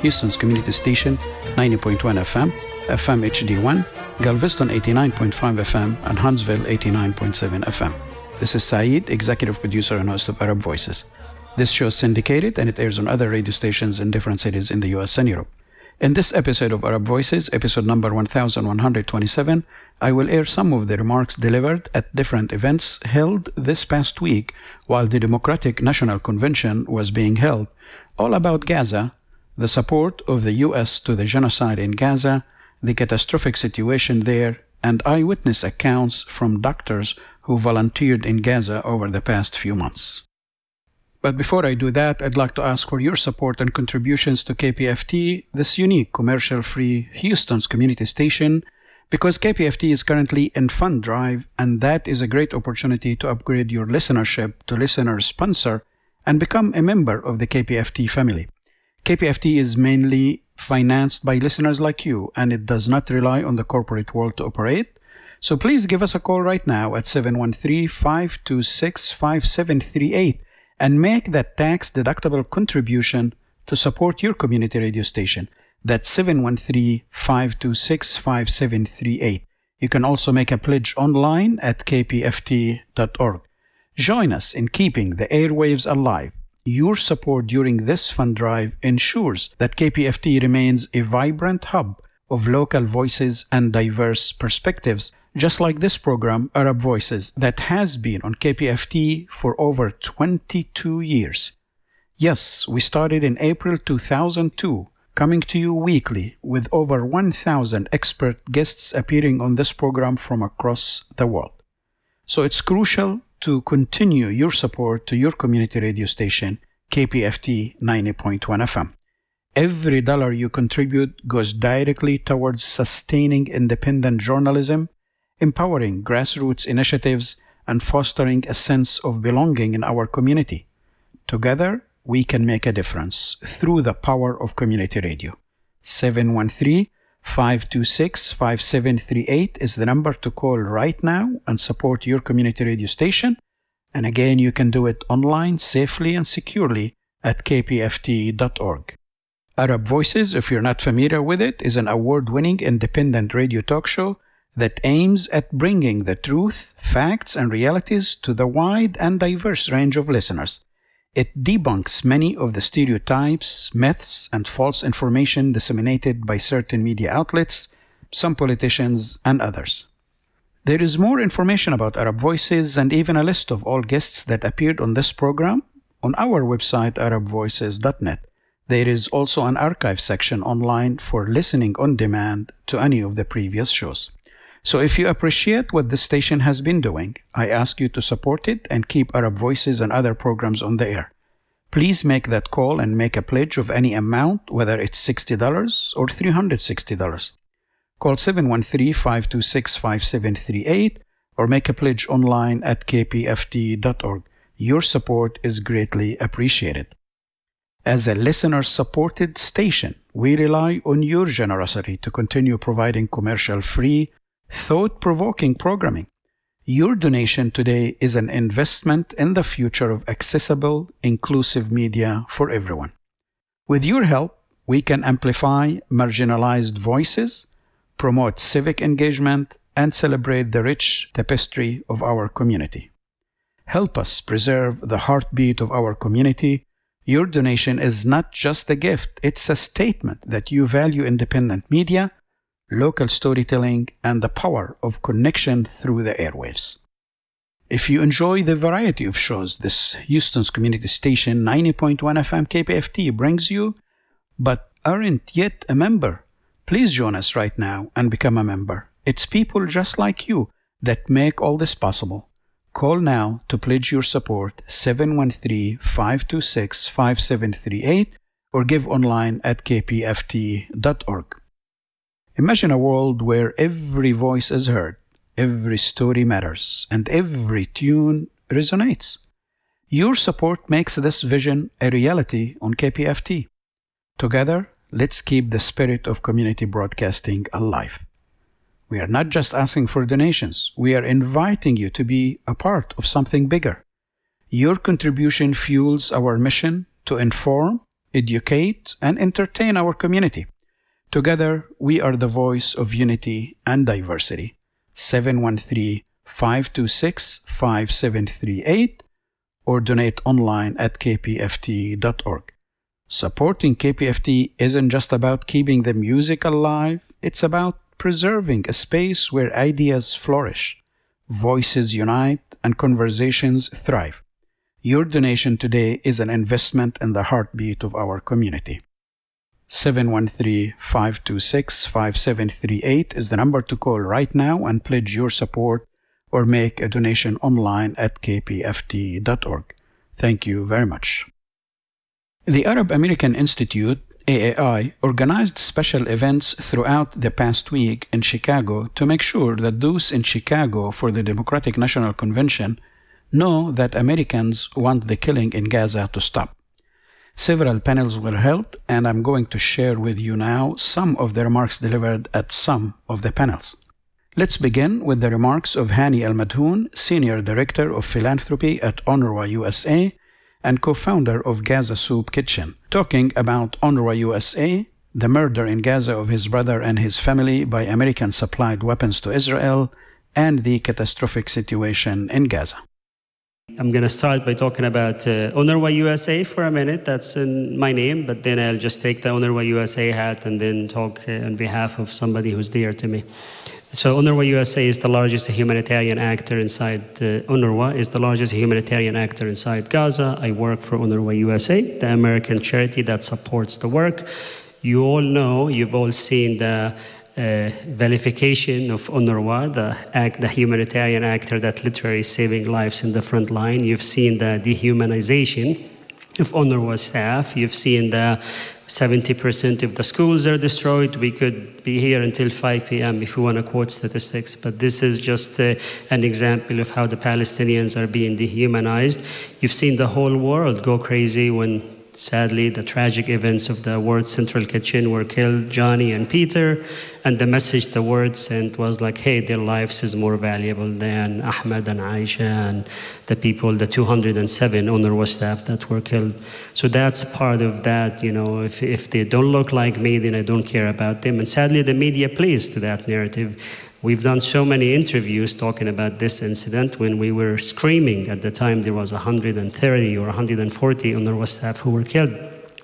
Houston's community station 90.1 FM, FM HD1, Galveston 89.5 FM, and Huntsville 89.7 FM. This is Saeed, executive producer and host of Arab Voices. This show is syndicated and it airs on other radio stations in different cities in the US and Europe. In this episode of Arab Voices, episode number 1127, I will air some of the remarks delivered at different events held this past week while the Democratic National Convention was being held, all about Gaza, the support of the US to the genocide in Gaza, the catastrophic situation there, and eyewitness accounts from doctors who volunteered in Gaza over the past few months. But before I do that, I'd like to ask for your support and contributions to KPFT, this unique commercial-free Houston's community station, because KPFT is currently in fund drive, and that is a great opportunity to upgrade your listenership to listener sponsor and become a member of the KPFT family. KPFT is mainly financed by listeners like you, and it does not rely on the corporate world to operate. So please give us a call right now at 713-526-5738 and make that tax-deductible contribution to support your community radio station. That's 713-526-5738. You can also make a pledge online at kpft.org. Join us in keeping the airwaves alive. Your support during this fund drive ensures that KPFT remains a vibrant hub of local voices and diverse perspectives, just like this program, Arab Voices, that has been on KPFT for over 22 years. Yes, we started in April 2002, coming to you weekly with over 1,000 expert guests appearing on this program from across the world. So it's crucial to continue your support to your community radio station, KPFT 90.1 FM. Every dollar you contribute goes directly towards sustaining independent journalism, empowering grassroots initiatives, and fostering a sense of belonging in our community. Together, we can make a difference through the power of community radio. 713-526-5738 is the number to call right now and support your community radio station. And again, you can do it online safely and securely at kpft.org. Arab Voices, if you're not familiar with it, is an award-winning independent radio talk show that aims at bringing the truth, facts, and realities to the wide and diverse range of listeners. It debunks many of the stereotypes, myths, and false information disseminated by certain media outlets, some politicians, and others. There is more information about Arab Voices and even a list of all guests that appeared on this program on our website, arabvoices.net. There is also an archive section online for listening on demand to any of the previous shows. So if you appreciate what this station has been doing, I ask you to support it and keep Arab Voices and other programs on the air. Please make that call and make a pledge of any amount, whether it's $60 or $360. Call 713-526-5738 or make a pledge online at kpft.org. Your support is greatly appreciated. As a listener-supported station, we rely on your generosity to continue providing commercial-free, thought-provoking programming. Your donation today is an investment in the future of accessible, inclusive media for everyone. With your help, we can amplify marginalized voices, promote civic engagement, and celebrate the rich tapestry of our community. Help us preserve the heartbeat of our community. Your donation is not just a gift, it's a statement that you value independent media, local storytelling, and the power of connection through the airwaves. If you enjoy the variety of shows this Houston's community station 90.1 FM KPFT brings you, but aren't yet a member, please join us right now and become a member. It's people just like you that make all this possible. Call now to pledge your support 713-526-5738 or give online at kpft.org. Imagine a world where every voice is heard, every story matters, and every tune resonates. Your support makes this vision a reality on KPFT. Together, let's keep the spirit of community broadcasting alive. We are not just asking for donations. We are inviting you to be a part of something bigger. Your contribution fuels our mission to inform, educate, and entertain our community. Together, we are the voice of unity and diversity. 713-526-5738 or donate online at kpft.org. Supporting KPFT isn't just about keeping the music alive, it's about preserving a space where ideas flourish, voices unite, and conversations thrive. Your donation today is an investment in the heartbeat of our community. 713-526-5738 is the number to call right now and pledge your support or make a donation online at kpft.org. Thank you very much. The Arab American Institute, AAI, organized special events throughout the past week in Chicago to make sure that those in Chicago for the Democratic National Convention know that Americans want the killing in Gaza to stop. Several panels were held, and I'm going to share with you now some of the remarks delivered at some of the panels. Let's begin with the remarks of Hani Al-Madhoun, Senior Director of Philanthropy at UNRWA USA and co-founder of Gaza Soup Kitchen, talking about UNRWA USA, the murder in Gaza of his brother and his family by American-supplied weapons to Israel, and the catastrophic situation in Gaza. I'm going to start by talking about UNRWA USA for a minute. That's in my name, but then I'll just take the UNRWA USA hat and then talk on behalf of somebody who's dear to me. So UNRWA USA is the largest humanitarian actor inside UNRWA is the largest humanitarian actor inside Gaza. I work for UNRWA USA, the American charity that supports the work. You all know, you've all seen the vilification of UNRWA, the humanitarian actor that literally is saving lives in the front line. You've seen the dehumanization of UNRWA staff. You've seen the 70% of the schools are destroyed. We could be here until 5 p.m. if we want to quote statistics, but this is just an example of how the Palestinians are being dehumanized. You've seen the whole world go crazy when, sadly, the tragic events of the World Central Kitchen were killed, Johnny and Peter, and the message the word sent was like, hey, their lives is more valuable than Ahmed and Aisha and the people, the 207 UNRWA staff that were killed. So that's part of that, you know, if they don't look like me, then I don't care about them. And sadly, the media plays to that narrative. We've done so many interviews talking about this incident when we were screaming. At the time, there was 130 or 140 UNRWA staff who were killed.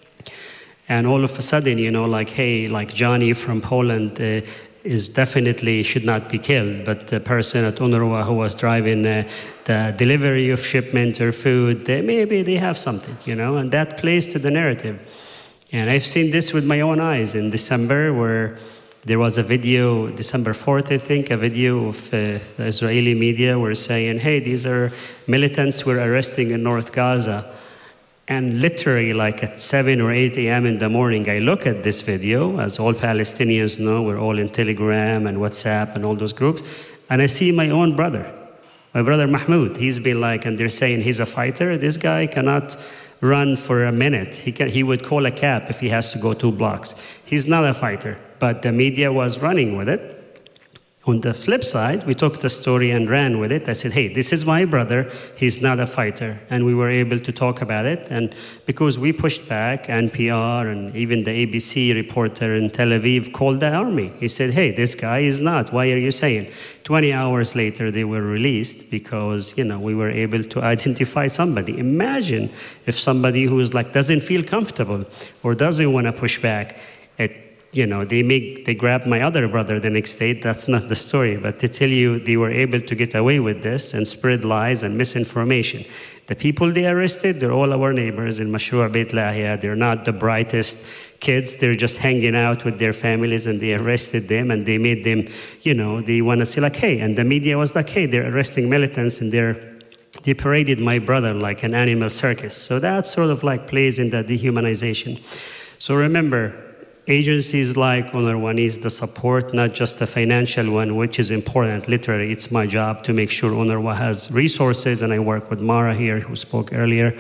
And all of a sudden, you know, like, hey, like Johnny from Poland is definitely should not be killed, but the person at UNRWA who was driving the delivery of shipment or food, maybe they have something, you know, and that plays to the narrative. And I've seen this with my own eyes in December where there was a video, December 4th, I think, a video of the Israeli media were saying, hey, these are militants we're arresting in North Gaza. And literally, like at 7 or 8 a.m. in the morning, I look at this video, as all Palestinians know, we're all in Telegram and WhatsApp and all those groups, and I see my own brother, my brother Mahmoud. He's been like, and they're saying he's a fighter. This guy cannot run for a minute. He would call a cab if he has to go 2 blocks. He's not a fighter, but the media was running with it. On the flip side, we took the story and ran with it. I said, hey, this is my brother. He's not a fighter. And we were able to talk about it. And because we pushed back, NPR and even the ABC reporter in Tel Aviv called the army. He said, hey, this guy is not. Why are you saying? 20 hours later, they were released because, you know, we were able to identify somebody. Imagine if somebody who is like, doesn't feel comfortable or doesn't want to push back, you know, they grabbed my other brother the next day. That's not the story, but to tell you they were able to get away with this and spread lies and misinformation. The people they arrested, they're all our neighbors in Mashrou' Beit Lahia. They're not the brightest kids. They're just hanging out with their families, and they arrested them and they made them, you know, they want to say like, hey, and the media was like, hey, they're arresting militants and they paraded my brother like an animal circus. So that sort of like plays in the dehumanization. So remember, agencies like UNRWA needs the support, not just the financial one, which is important. Literally, it's my job to make sure UNRWA has resources, and I work with Mara here, who spoke earlier.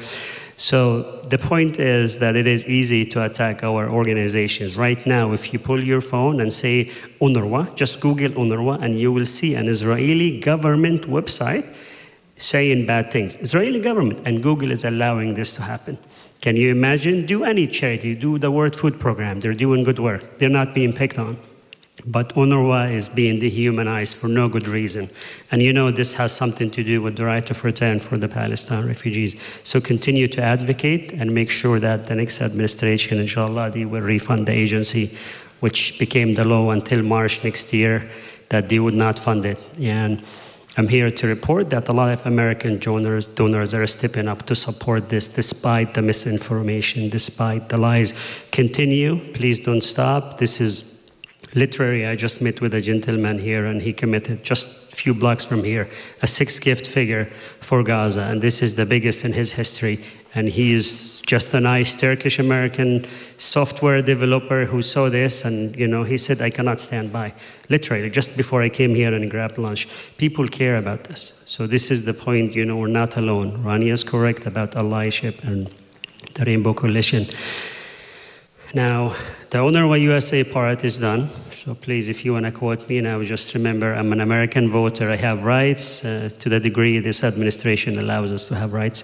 So the point is that it is easy to attack our organizations. Right now, if you pull your phone and say UNRWA, just Google UNRWA, and you will see an Israeli government website saying bad things. Israeli government, and Google is allowing this to happen. Can you imagine? Do any charity, do the World Food Program. They're doing good work. They're not being picked on. But UNRWA is being dehumanized for no good reason. And you know this has something to do with the right of return for the Palestine refugees. So continue to advocate and make sure that the next administration, inshallah, they will refund the agency, which became the law until March next year, that they would not fund it. And I'm here to report that a lot of American donors are stepping up to support this, despite the misinformation, despite the lies. Continue, please don't stop. This is literally, I just met with a gentleman here, and he committed just a few blocks from here, a 6-gift figure for Gaza, and this is the biggest in his history. And he is just a nice Turkish-American software developer who saw this, and he said, I cannot stand by. Literally, just before I came here and grabbed lunch. People care about this. So this is the point, we're not alone. Rania is correct about allyship and the Rainbow Coalition. Now, the UNRWA USA part is done. So please, if you want to quote me now, just remember I'm an American voter. I have rights to the degree this administration allows us to have rights.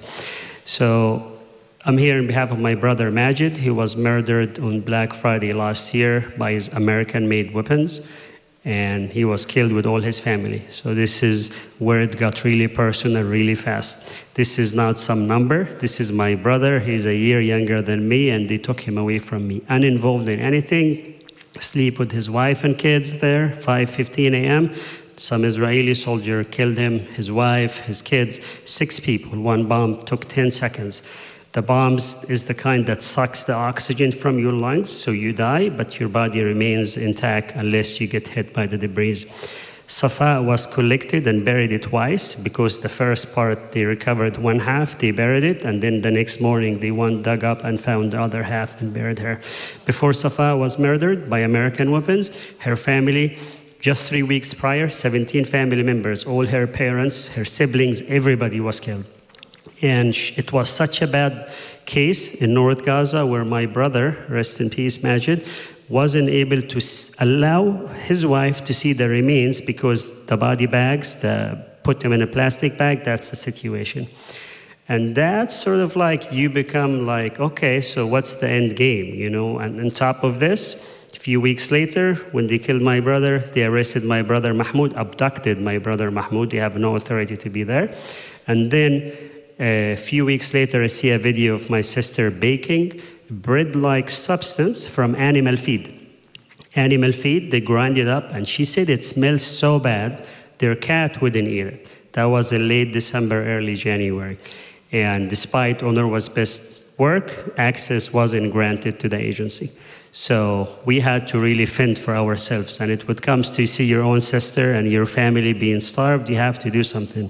So I'm here on behalf of my brother Majid. He was murdered on Black Friday last year by his American-made weapons, and he was killed with all his family. So this is where it got really personal really fast. This is not some number. This is my brother. He's a year younger than me, and they took him away from me. Uninvolved in anything, sleep with his wife and kids there, 5:15 a.m. Some Israeli soldier killed him, his wife, his kids, 6 people. One bomb took 10 seconds. The bombs is the kind that sucks the oxygen from your lungs, so you die, but your body remains intact unless you get hit by the debris. Safa was collected and buried twice, because the first part they recovered one half, they buried it, and then the next morning they dug up and found the other half and buried her. Before Safa was murdered by American weapons, her family, just 3 weeks prior, 17 family members, all her parents, her siblings, everybody was killed. And it was such a bad case in North Gaza where my brother, rest in peace, Majid, wasn't able to allow his wife to see the remains because the body bags, put them in a plastic bag, that's the situation. And that's sort of like you become like, okay, so what's the end game, And on top of this, a few weeks later, when they killed my brother, they arrested my brother Mahmoud, abducted my brother Mahmoud. They have no authority to be there. And then a few weeks later, I see a video of my sister baking bread-like substance from animal feed. Animal feed, they grind it up, and she said it smells so bad, their cat wouldn't eat it. That was in late December, early January. And despite UNRWA's best work, access wasn't granted to the agency. So we had to really fend for ourselves. And it comes to see your own sister and your family being starved, you have to do something.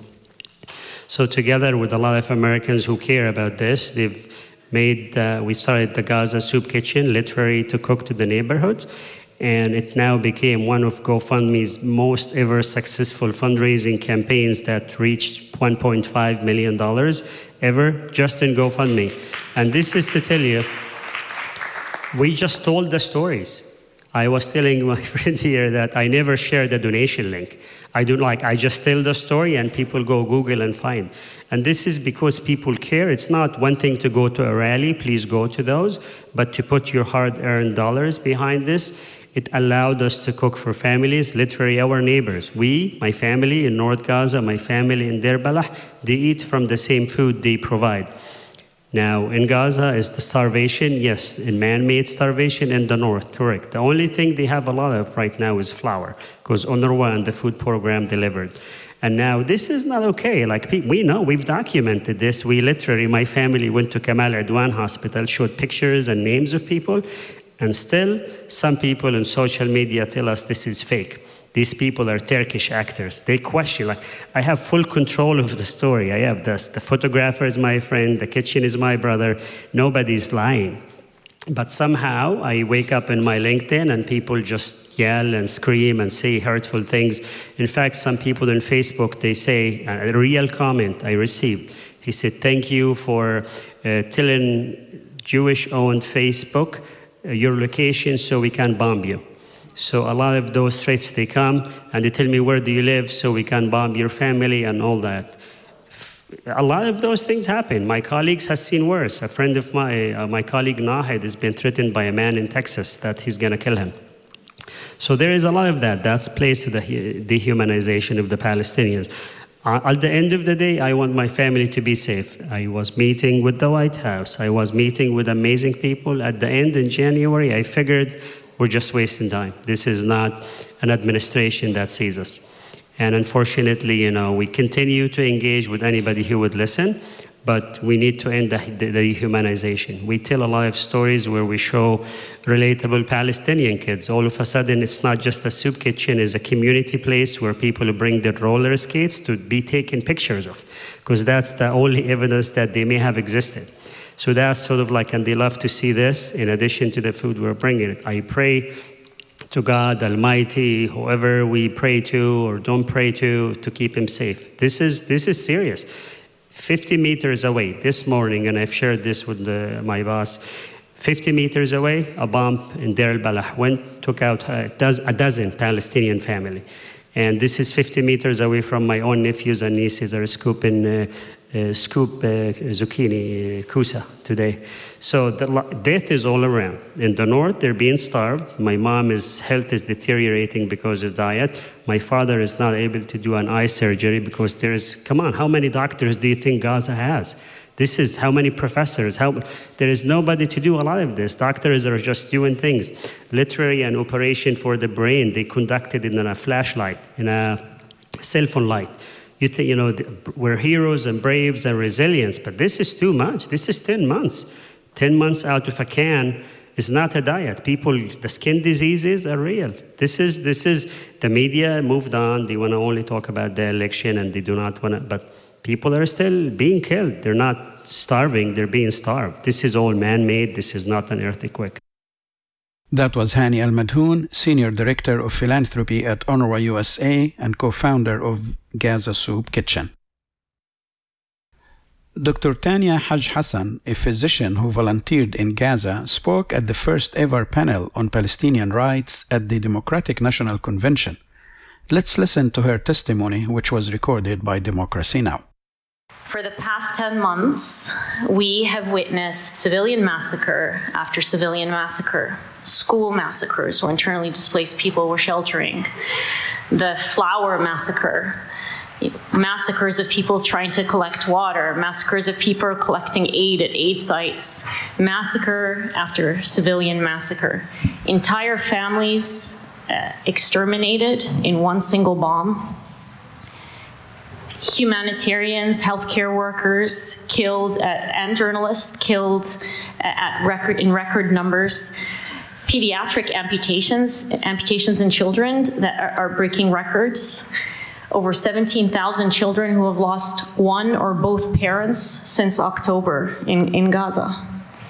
So together with a lot of Americans who care about this, we started the Gaza Soup Kitchen, literally to cook to the neighborhoods. And it now became one of GoFundMe's most ever successful fundraising campaigns that reached $1.5 million ever just in GoFundMe. And this is to tell you, we just told the stories. I was telling my friend here that I never share the donation link. I just tell the story and people go Google and find. And this is because people care. It's not one thing to go to a rally, please go to those, but to put your hard-earned dollars behind this, it allowed us to cook for families, literally our neighbors. My family in North Gaza, my family in Deir Balah, they eat from the same food they provide. Now, in Gaza is the starvation, yes, in man-made starvation in the north, correct. The only thing they have a lot of right now is flour, because UNRWA and the food program delivered. And now this is not okay. We know, we've documented this. We literally, my family went to Kamal Adwan Hospital, showed pictures and names of people, and still some people in social media tell us this is fake. These people are Turkish actors. They question, I have full control of the story. I have this. The photographer is my friend. The kitchen is my brother. Nobody's lying. But somehow I wake up in my LinkedIn and people just yell and scream and say hurtful things. In fact, some people on Facebook, they say, a real comment I received. He said, thank you for telling Jewish-owned Facebook your location so we can bomb you. So a lot of those threats, they come and they tell me, where do you live so we can bomb your family and all that. a lot of those things happen. My colleagues have seen worse. A friend of my colleague Nahid has been threatened by a man in Texas that he's going to kill him. So there is a lot of that. That's plays to the dehumanization of the Palestinians. At the end of the day, I want my family to be safe. I was meeting with the White House. I was meeting with amazing people. At the end, in January, I figured we're just wasting time. This is not an administration that sees us. And unfortunately, we continue to engage with anybody who would listen, but we need to end the dehumanization. We tell a lot of stories where we show relatable Palestinian kids. All of a sudden, it's not just a soup kitchen, it's a community place where people bring their roller skates to be taken pictures of, because that's the only evidence that they may have existed. So that's sort of like, and they love to see this in addition to the food we're bringing. I pray to God Almighty, whoever we pray to or don't pray to keep him safe. This is serious. 50 meters away this morning, and I've shared this with my boss, 50 meters away, a bomb in Deir al-Balah took out a dozen Palestinian family. And this is 50 meters away from my own nephews and nieces that are scooping zucchini, kusa today. So the death is all around. In the north, they're being starved. My mom's health is deteriorating because of diet. My father is not able to do an eye surgery because come on, how many doctors do you think Gaza has? This is how many professors, there is nobody to do a lot of this. Doctors are just doing things. Literally an operation for the brain, they conducted it in a flashlight, in a cell phone light. You think, we're heroes and braves and resilience, but this is too much. This is 10 months. 10 months out of a can is not a diet. The skin diseases are real. This is, the media moved on. They want to only talk about the election and they do not want to, but people are still being killed. They're not starving, they're being starved. This is all man-made. This is not an earthquake. That was Hani Al-Madhoun, Senior Director of Philanthropy at UNRWA USA and co-founder of Gaza Soup Kitchen. Dr. Tania Haj Hassan, a physician who volunteered in Gaza, spoke at the first ever panel on Palestinian rights at the Democratic National Convention. Let's listen to her testimony, which was recorded by Democracy Now! For the past 10 months, we have witnessed civilian massacre after civilian massacre, school massacres where internally displaced people were sheltering, the Flower massacre, massacres of people trying to collect water, massacres of people collecting aid at aid sites, massacre after civilian massacre, entire families exterminated in one single bomb, humanitarians, healthcare workers killed, and journalists killed in record numbers, pediatric amputations in children that are breaking records, over 17,000 children who have lost one or both parents since October in Gaza.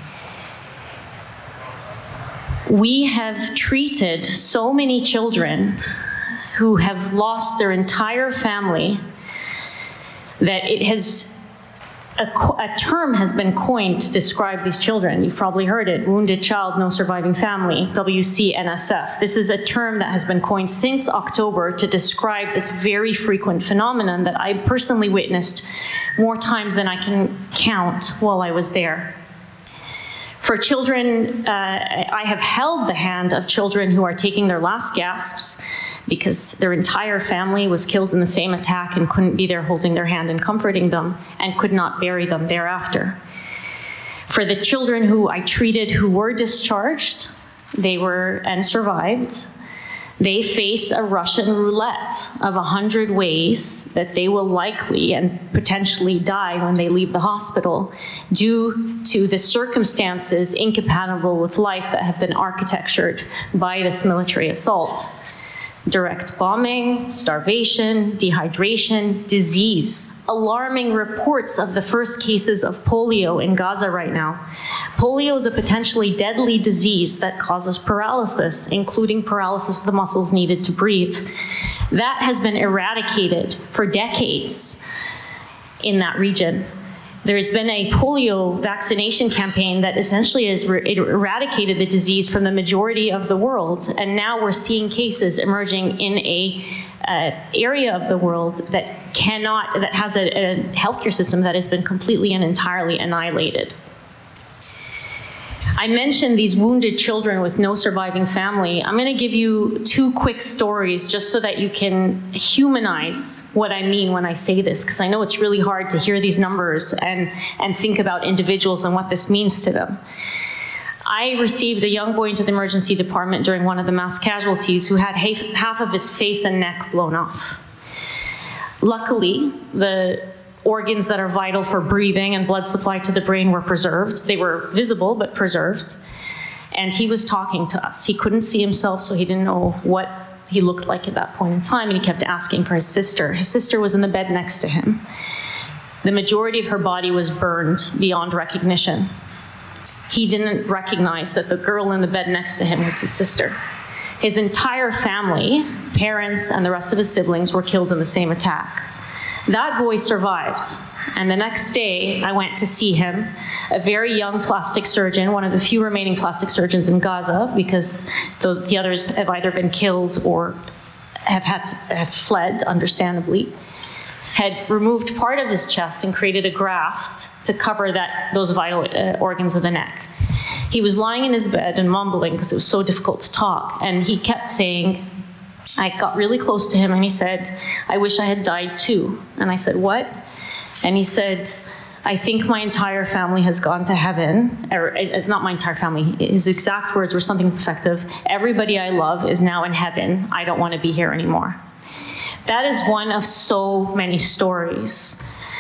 We have treated so many children who have lost their entire family that a term has been coined to describe these children. You've probably heard it, wounded child, no surviving family, WCNSF. This is a term that has been coined since October to describe this very frequent phenomenon that I personally witnessed more times than I can count while I was there. For children, I have held the hand of children who are taking their last gasps because their entire family was killed in the same attack and couldn't be there holding their hand and comforting them and could not bury them thereafter. For the children who I treated who were discharged, and survived, they face a Russian roulette of 100 ways that they will likely and potentially die when they leave the hospital due to the circumstances incompatible with life that have been architectured by this military assault. Direct bombing, starvation, dehydration, disease. Alarming reports of the first cases of polio in Gaza right now. Polio is a potentially deadly disease that causes paralysis, including paralysis of the muscles needed to breathe. That has been eradicated for decades in that region. There's been a polio vaccination campaign that essentially has eradicated the disease from the majority of the world, and now we're seeing cases emerging in a area of the world that has a healthcare system that has been completely and entirely annihilated. I mentioned these wounded children with no surviving family. I'm going to give you 2 quick stories just so that you can humanize what I mean when I say this, because I know it's really hard to hear these numbers and think about individuals and what this means to them. I received a young boy into the emergency department during one of the mass casualties who had half of his face and neck blown off. Luckily, the organs that are vital for breathing and blood supply to the brain were preserved. They were visible, but preserved. And he was talking to us. He couldn't see himself, so he didn't know what he looked like at that point in time, and he kept asking for his sister. His sister was in the bed next to him. The majority of her body was burned beyond recognition. He didn't recognize that the girl in the bed next to him was his sister. His entire family, parents and the rest of his siblings, were killed in the same attack. That boy survived, and the next day I went to see him, a very young plastic surgeon, one of the few remaining plastic surgeons in Gaza, because the others have either been killed or have fled, understandably, had removed part of his chest and created a graft to cover those vital organs of the neck. He was lying in his bed and mumbling because it was so difficult to talk, and he kept saying, I got really close to him and he said, I wish I had died too. And I said, what? And he said, I think my entire family has gone to heaven. Or it's not my entire family. His exact words were something effective. Everybody I love is now in heaven. I don't want to be here anymore. That is one of so many stories.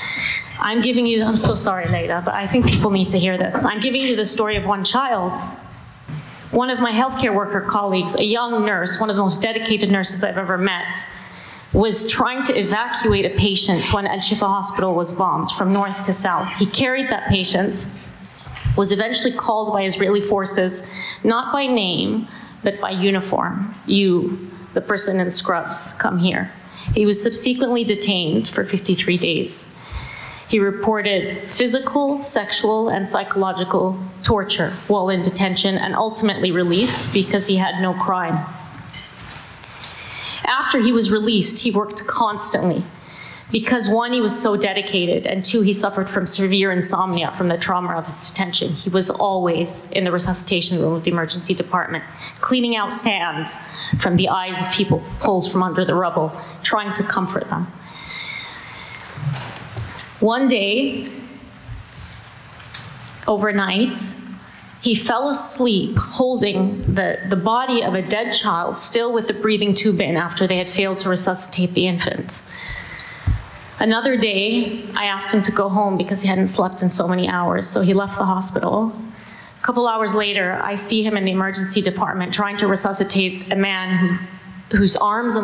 I'm so sorry, Leila, but I think people need to hear this. I'm giving you the story of one child. One of my healthcare worker colleagues, a young nurse, one of the most dedicated nurses I've ever met, was trying to evacuate a patient when Al-Shifa Hospital was bombed from north to south. He carried that patient, was eventually called by Israeli forces, not by name, but by uniform. You, the person in scrubs, come here. He was subsequently detained for 53 days. He reported physical, sexual, and psychological torture while in detention and ultimately released because he had no crime. After he was released, he worked constantly because 1, he was so dedicated, and 2, he suffered from severe insomnia from the trauma of his detention. He was always in the resuscitation room of the emergency department, cleaning out sand from the eyes of people pulled from under the rubble, trying to comfort them. One day, overnight, he fell asleep holding the body of a dead child, still with the breathing tube in after they had failed to resuscitate the infant. Another day, I asked him to go home because he hadn't slept in so many hours, so he left the hospital. A couple hours later, I see him in the emergency department trying to resuscitate a man whose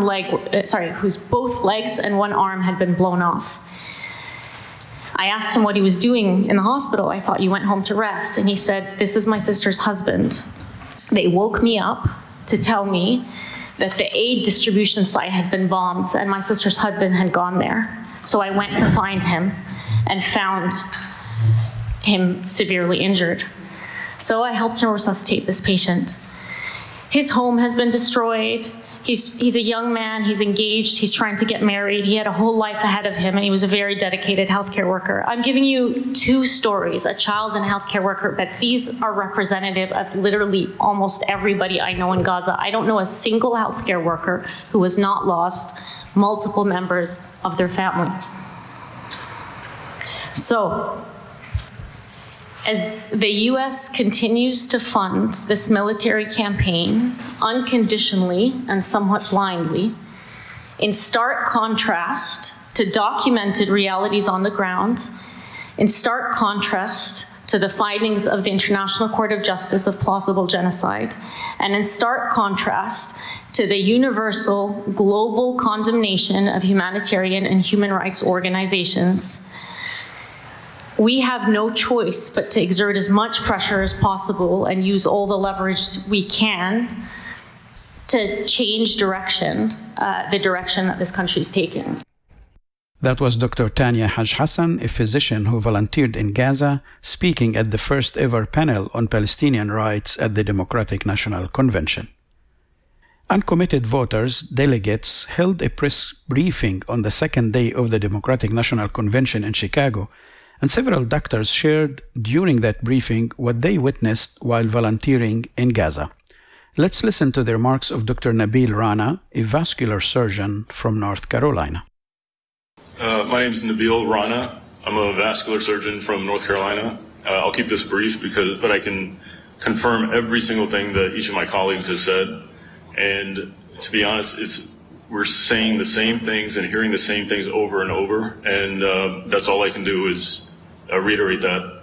both legs and one arm had been blown off. I asked him what he was doing in the hospital. I thought, you went home to rest. And he said, this is my sister's husband. They woke me up to tell me that the aid distribution site had been bombed and my sister's husband had gone there. So I went to find him and found him severely injured. So I helped him resuscitate this patient. His home has been destroyed. He's a young man, he's engaged, he's trying to get married, he had a whole life ahead of him, and he was a very dedicated healthcare worker. I'm giving you 2 stories, a child and a healthcare worker, but these are representative of literally almost everybody I know in Gaza. I don't know a single healthcare worker who has not lost multiple members of their family. So, as the US continues to fund this military campaign unconditionally and somewhat blindly, in stark contrast to documented realities on the ground, in stark contrast to the findings of the International Court of Justice of plausible genocide, and in stark contrast to the universal global condemnation of humanitarian and human rights organizations, we have no choice but to exert as much pressure as possible and use all the leverage we can to change direction, the direction that this country is taking. That was Dr. Tania Haj Hassan, a physician who volunteered in Gaza, speaking at the first ever panel on Palestinian rights at the Democratic National Convention. Uncommitted voters, delegates, held a press briefing on the second day of the Democratic National Convention in Chicago, and several doctors shared during that briefing what they witnessed while volunteering in Gaza. Let's listen to the remarks of Dr. Nabil Rana, a vascular surgeon from North Carolina. My name is Nabil Rana. I'm a vascular surgeon from North Carolina. I'll keep this brief but I can confirm every single thing that each of my colleagues has said. And to be honest, we're saying the same things and hearing the same things over and over. And that's all I can do is reiterate that.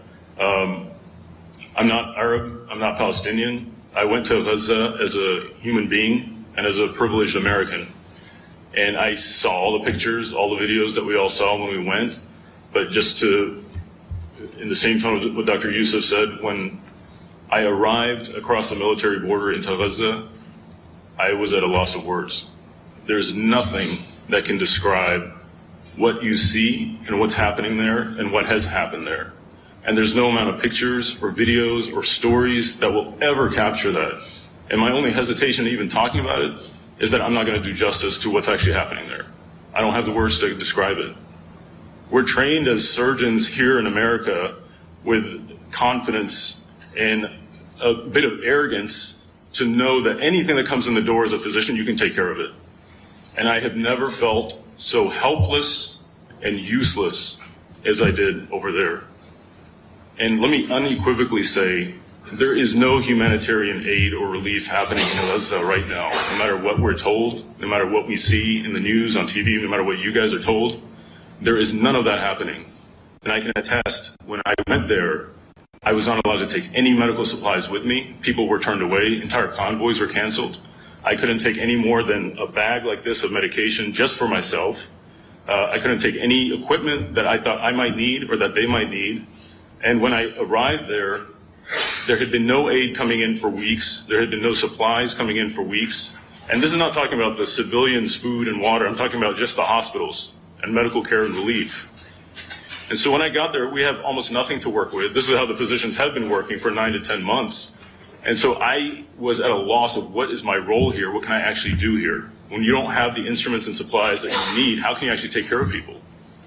I'm not Arab. I'm not Palestinian. I went to Gaza as a human being and as a privileged American. And I saw all the pictures, all the videos that we all saw when we went. But just in the same tone of what Dr. Yusuf said, when I arrived across the military border into Gaza, I was at a loss of words. There's nothing that can describe what you see and what's happening there and what has happened there. And there's no amount of pictures or videos or stories that will ever capture that. And my only hesitation to even talking about it is that I'm not going to do justice to what's actually happening there. I don't have the words to describe it. We're trained as surgeons here in America with confidence and a bit of arrogance to know that anything that comes in the door as a physician, you can take care of it. And I have never felt so helpless and useless as I did over there. And let me unequivocally say, there is no humanitarian aid or relief happening in Gaza right now. No matter what we're told, no matter what we see in the news, on TV, no matter what you guys are told, there is none of that happening. And I can attest, when I went there, I was not allowed to take any medical supplies with me. People were turned away. Entire convoys were canceled. I couldn't take any more than a bag like this of medication just for myself. I couldn't take any equipment that I thought I might need or that they might need. And when I arrived there had been no aid coming in for weeks. There had been no supplies coming in for weeks. And this is not talking about the civilians' food and water. I'm talking about just the hospitals and medical care and relief. And so when I got there, we have almost nothing to work with. This is how the physicians have been working for 9 to 10 months. And so I was at a loss of what is my role here? What can I actually do here? When you don't have the instruments and supplies that you need, how can you actually take care of people?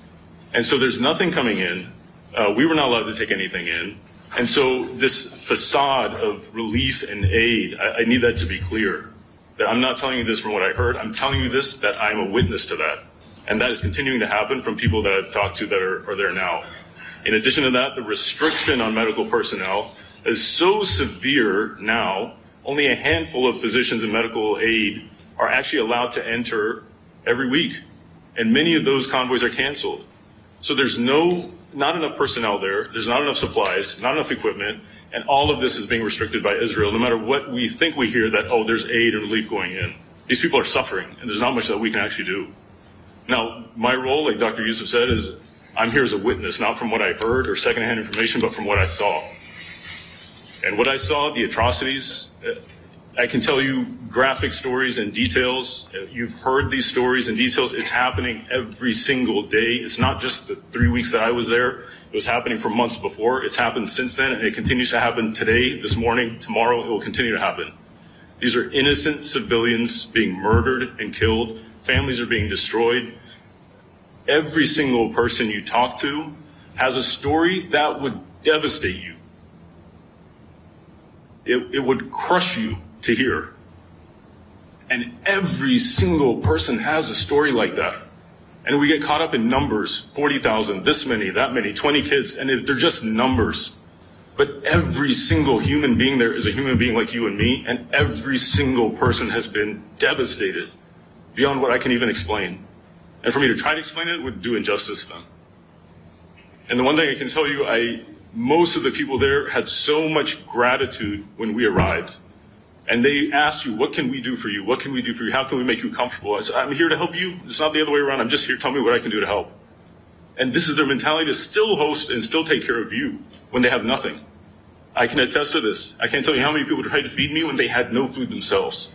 And so there's nothing coming in. We were not allowed to take anything in. And so this facade of relief and aid, I need that to be clear. That I'm not telling you this from what I heard. I'm telling you this that I'm a witness to that. And that is continuing to happen from people that I've talked to that are there now. In addition to that, the restriction on medical personnel is so severe now, only a handful of physicians and medical aid are actually allowed to enter every week. And many of those convoys are canceled. So there's not enough personnel there, there's not enough supplies, not enough equipment, and all of this is being restricted by Israel, no matter what we think we hear that, oh, there's aid and relief going in. These people are suffering, and there's not much that we can actually do. Now, my role, like Dr. Yusuf said, is I'm here as a witness, not from what I heard or secondhand information, but from what I saw. And what I saw, the atrocities, I can tell you graphic stories and details. You've heard these stories and details. It's happening every single day. It's not just the 3 weeks that I was there. It was happening for months before. It's happened since then, and it continues to happen today, this morning, tomorrow. It will continue to happen. These are innocent civilians being murdered and killed. Families are being destroyed. Every single person you talk to has a story that would devastate you. It would crush you to hear. And every single person has a story like that. And we get caught up in numbers, 40,000, this many, that many, 20 kids, and they're just numbers. But every single human being there is a human being like you and me, and every single person has been devastated beyond what I can even explain. And for me to try to explain it would do injustice to them. And the one thing I can tell you, most of the people there had so much gratitude when we arrived. And they asked you, what can we do for you? What can we do for you? How can we make you comfortable? I said, I'm here to help you. It's not the other way around. I'm just here. Tell me what I can do to help. And this is their mentality, to still host and still take care of you when they have nothing. I can attest to this. I can't tell you how many people tried to feed me when they had no food themselves.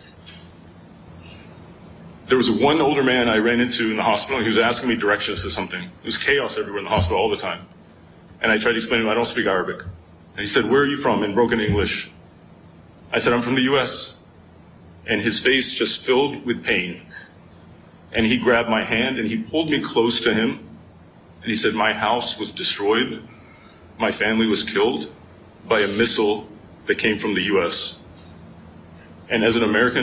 There was one older man I ran into in the hospital, and he was asking me directions to something. There was chaos everywhere in the hospital all the time. And I tried to explain to him, I don't speak Arabic. And he said, where are you from? In broken English. I said, I'm from the US. and his face just filled with pain. And he grabbed my hand and he pulled me close to him. And he said, my house was destroyed. My family was killed by a missile that came from the U.S. And as an American,